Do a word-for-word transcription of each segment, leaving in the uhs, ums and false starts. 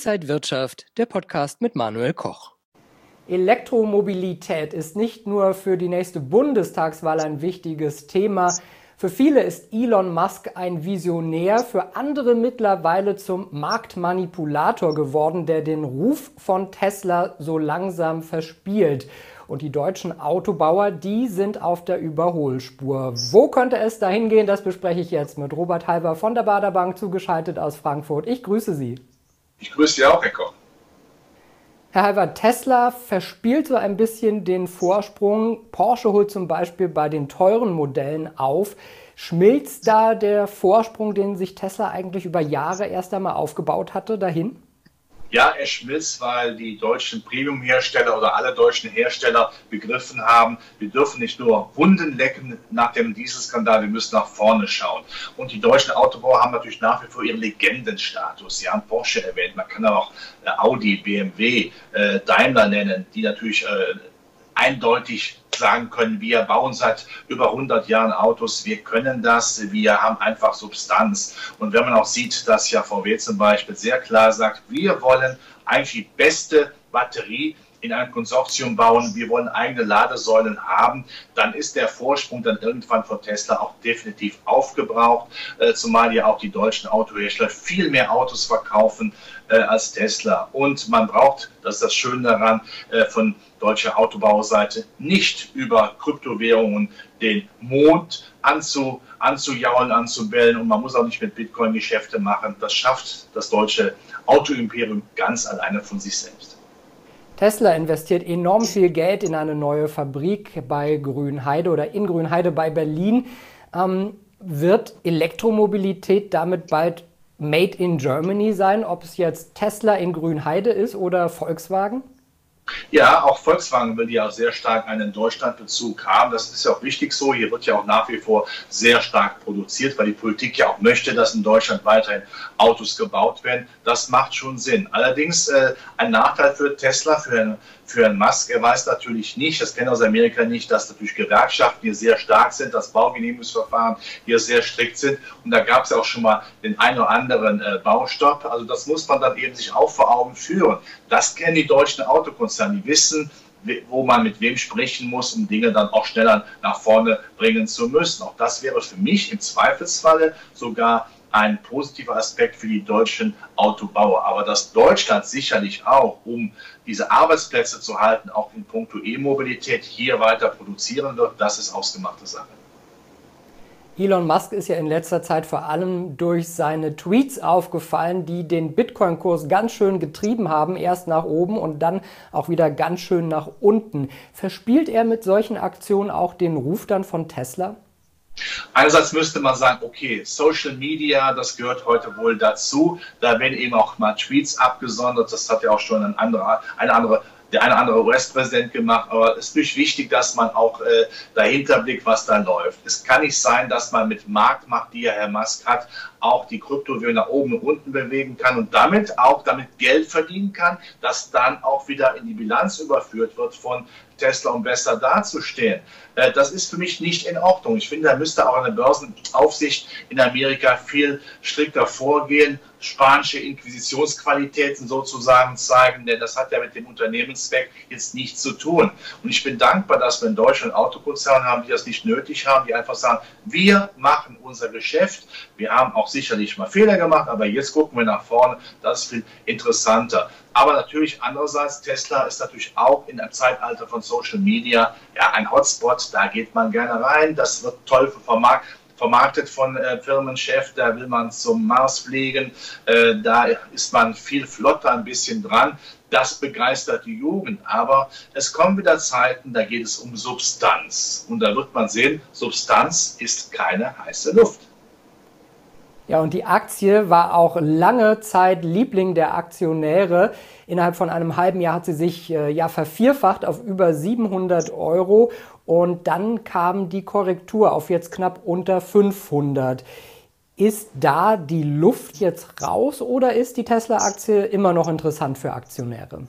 Inside Wirtschaft, der Podcast mit Manuel Koch. Elektromobilität ist nicht nur für die nächste Bundestagswahl ein wichtiges Thema. Für viele ist Elon Musk ein Visionär, für andere mittlerweile zum Marktmanipulator geworden, der den Ruf von Tesla so langsam verspielt. Und die deutschen Autobauer, die sind auf der Überholspur. Wo könnte es dahin gehen? Das bespreche ich jetzt mit Robert Halber von der Baader Bank, zugeschaltet aus Frankfurt. Ich grüße Sie. Ich grüße Sie auch, Herr Koch. Herr Halber, Tesla verspielt so ein bisschen den Vorsprung. Porsche holt zum Beispiel bei den teuren Modellen auf. Schmilzt da der Vorsprung, den sich Tesla eigentlich über Jahre erst einmal aufgebaut hatte, dahin? Ja, er schmilzt, weil die deutschen Premium-Hersteller oder alle deutschen Hersteller begriffen haben, wir dürfen nicht nur Wunden lecken nach dem Dieselskandal, wir müssen nach vorne schauen. Und die deutschen Autobauer haben natürlich nach wie vor ihren Legendenstatus. Sie haben Porsche erwähnt, man kann auch Audi, B M W, äh, Daimler nennen, die natürlich äh, eindeutig sagen können, wir bauen seit über hundert Jahren Autos, wir können das, wir haben einfach Substanz. Und wenn man auch sieht, dass ja V W zum Beispiel sehr klar sagt, wir wollen eigentlich die beste Batterie in einem Konsortium bauen, wir wollen eigene Ladesäulen haben, dann ist der Vorsprung dann irgendwann von Tesla auch definitiv aufgebraucht, äh, zumal ja auch die deutschen Autohersteller viel mehr Autos verkaufen äh, als Tesla. Und man braucht, das ist das Schöne daran, äh, von deutscher Autobauerseite nicht über Kryptowährungen den Mond anzu, anzujaulen, anzubellen, und man muss auch nicht mit Bitcoin Geschäfte machen. Das schafft das deutsche Autoimperium ganz alleine von sich selbst. Tesla investiert enorm viel Geld in eine neue Fabrik bei Grünheide oder in Grünheide bei Berlin. Ähm, wird Elektromobilität damit bald Made in Germany sein, ob es jetzt Tesla in Grünheide ist oder Volkswagen? Ja, auch Volkswagen will ja sehr stark einen Deutschlandbezug haben. Das ist ja auch wichtig so. Hier wird ja auch nach wie vor sehr stark produziert, weil die Politik ja auch möchte, dass in Deutschland weiterhin Autos gebaut werden. Das macht schon Sinn. Allerdings äh, ein Nachteil für Tesla, für Herrn, für Herrn Musk. Er weiß natürlich nicht, das kennt aus Amerika nicht, dass natürlich Gewerkschaften hier sehr stark sind, dass Baugenehmigungsverfahren hier sehr strikt sind. Und da gab es ja auch schon mal den einen oder anderen äh, Baustopp. Also das muss man dann eben sich auch vor Augen führen. Das kennen die deutschen Autokonzerne. Die wissen, wo man mit wem sprechen muss, um Dinge dann auch schneller nach vorne bringen zu müssen. Auch das wäre für mich im Zweifelsfalle sogar ein positiver Aspekt für die deutschen Autobauer. Aber dass Deutschland sicherlich auch, um diese Arbeitsplätze zu halten, auch in puncto E-Mobilität hier weiter produzieren wird, das ist ausgemachte Sache. Elon Musk ist ja in letzter Zeit vor allem durch seine Tweets aufgefallen, die den Bitcoin-Kurs ganz schön getrieben haben, erst nach oben und dann auch wieder ganz schön nach unten. Verspielt er mit solchen Aktionen auch den Ruf dann von Tesla? Einerseits müsste man sagen, okay, Social Media, das gehört heute wohl dazu. Da werden eben auch mal Tweets abgesondert. Das hat ja auch schon ein anderer, eine andere der eine oder andere U S-Präsident gemacht, aber es ist natürlich wichtig, dass man auch äh, dahinter blickt, was da läuft. Es kann nicht sein, dass man mit Marktmacht, die ja Herr Musk hat, auch die Kryptowährung nach oben und unten bewegen kann und damit auch damit Geld verdienen kann, das dann auch wieder in die Bilanz überführt wird von Tesla, um besser dazustehen. Äh, das ist für mich nicht in Ordnung. Ich finde, da müsste auch eine Börsenaufsicht in Amerika viel strikter vorgehen, spanische Inquisitionsqualitäten sozusagen zeigen, denn das hat ja mit dem Unternehmenszweck jetzt nichts zu tun. Und ich bin dankbar, dass wir in Deutschland Autokonzerne haben, die das nicht nötig haben, die einfach sagen, wir machen unser Geschäft. Wir haben auch sicherlich mal Fehler gemacht, aber jetzt gucken wir nach vorne, das ist viel interessanter. Aber natürlich andererseits, Tesla ist natürlich auch in einem Zeitalter von Social Media ja ein Hotspot, da geht man gerne rein, das wird toll vermarktet. vermarktet von äh, Firmenchef, da will man zum Mars fliegen, äh, da ist man viel flotter ein bisschen dran. Das begeistert die Jugend, aber es kommen wieder Zeiten, da geht es um Substanz. Und da wird man sehen, Substanz ist keine heiße Luft. Ja, und die Aktie war auch lange Zeit Liebling der Aktionäre. Innerhalb von einem halben Jahr hat sie sich äh, ja vervierfacht auf über siebenhundert Euro. Und dann kam die Korrektur auf jetzt knapp unter fünfhundert. Ist da die Luft jetzt raus oder ist die Tesla-Aktie immer noch interessant für Aktionäre?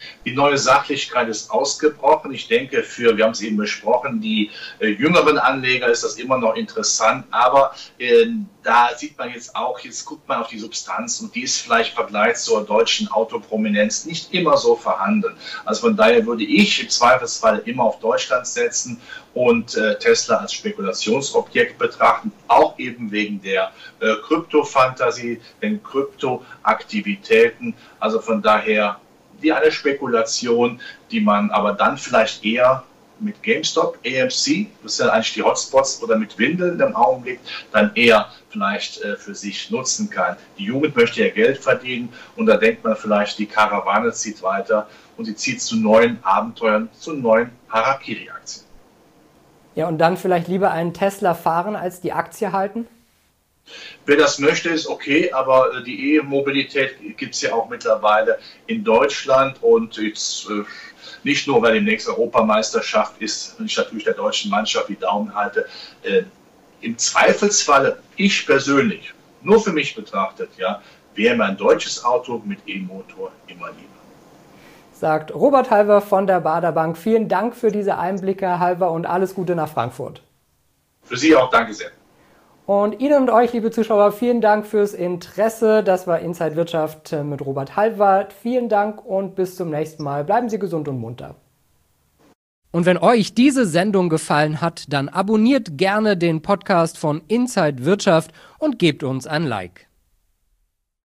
Die neue Sachlichkeit ist ausgebrochen. Ich denke, für, wir haben es eben besprochen, die äh, jüngeren Anleger ist das immer noch interessant. Aber äh, da sieht man jetzt auch, jetzt guckt man auf die Substanz und die ist vielleicht im Vergleich zur deutschen Autoprominenz nicht immer so vorhanden. Also von daher würde ich im Zweifelsfall immer auf Deutschland setzen und äh, Tesla als Spekulationsobjekt betrachten, auch eben wegen der äh, Krypto-Fantasie, den Krypto-Aktivitäten. Also von daher die eine Spekulation, die man aber dann vielleicht eher mit GameStop, A M C, das sind eigentlich die Hotspots, oder mit Windeln im Augenblick, dann eher vielleicht äh, für sich nutzen kann. Die Jugend möchte ja Geld verdienen und da denkt man vielleicht, die Karawane zieht weiter und sie zieht zu neuen Abenteuern, zu neuen Harakiri-Aktien. Ja, und dann vielleicht lieber einen Tesla fahren als die Aktie halten? Wer das möchte, ist okay, aber die E-Mobilität gibt es ja auch mittlerweile in Deutschland und jetzt äh, nicht nur, weil demnächst Europameisterschaft ist und ich natürlich der deutschen Mannschaft die Daumen halte. Äh, Im Zweifelsfalle, ich persönlich, nur für mich betrachtet, ja, wäre mein deutsches Auto mit E-Motor immer lieber. Sagt Robert Halver von der Baader Bank. Vielen Dank für diese Einblicke, Herr Halver, und alles Gute nach Frankfurt. Für Sie auch, danke sehr. Und Ihnen und euch, liebe Zuschauer, vielen Dank fürs Interesse. Das war Inside Wirtschaft mit Robert Halver. Vielen Dank und bis zum nächsten Mal. Bleiben Sie gesund und munter. Und wenn euch diese Sendung gefallen hat, dann abonniert gerne den Podcast von Inside Wirtschaft und gebt uns ein Like.